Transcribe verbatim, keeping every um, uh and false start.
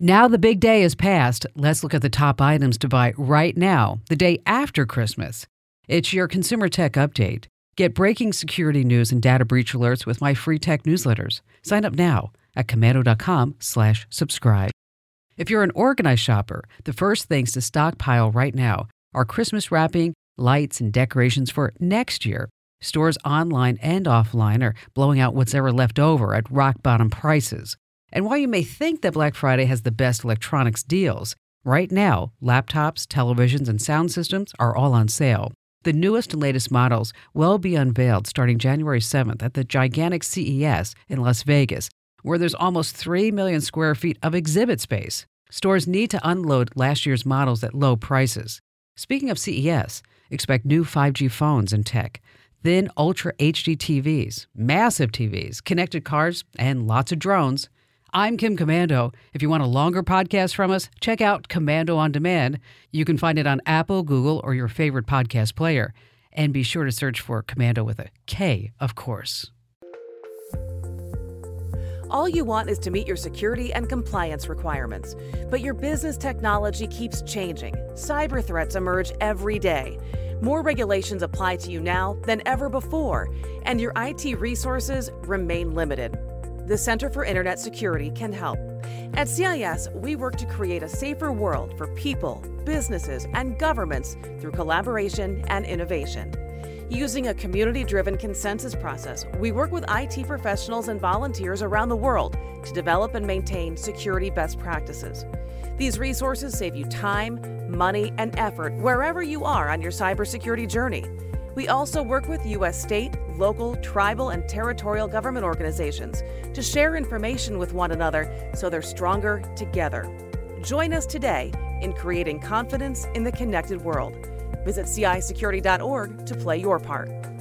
Now the big day is past. Let's look at the top items to buy right now, the day after Christmas. It's your Consumer Tech Update. Get breaking security news and data breach alerts with my free tech newsletters. Sign up now at komando.com slash subscribe. If you're an organized shopper, the first things to stockpile right now are Christmas wrapping, lights, and decorations for next year. Stores online and offline are blowing out what's ever left over at rock-bottom prices. And while you may think that Black Friday has the best electronics deals, right now, laptops, televisions, and sound systems are all on sale. The newest and latest models will be unveiled starting January seventh at the gigantic C E S in Las Vegas, where there's almost three million square feet of exhibit space. Stores need to unload last year's models at low prices. Speaking of C E S, expect new five G phones and tech, thin Ultra H D T Vs, massive T Vs, connected cars, and lots of drones. I'm Kim Komando. If you want a longer podcast from us, check out Komando on Demand. You can find it on Apple, Google, or your favorite podcast player. And be sure to search for Komando with a K, of course. All you want is to meet your security and compliance requirements. But your business technology keeps changing. Cyber threats emerge every day. More regulations apply to you now than ever before, and your I T resources remain limited. The Center for Internet Security can help. At C I S, we work to create a safer world for people, businesses, and governments through collaboration and innovation. Using a community-driven consensus process, we work with I T professionals and volunteers around the world to develop and maintain security best practices. These resources save you time, money, and effort wherever you are on your cybersecurity journey. We also work with U S state, local, tribal, and territorial government organizations to share information with one another so they're stronger together. Join us today in creating confidence in the connected world. Visit C I security dot org to play your part.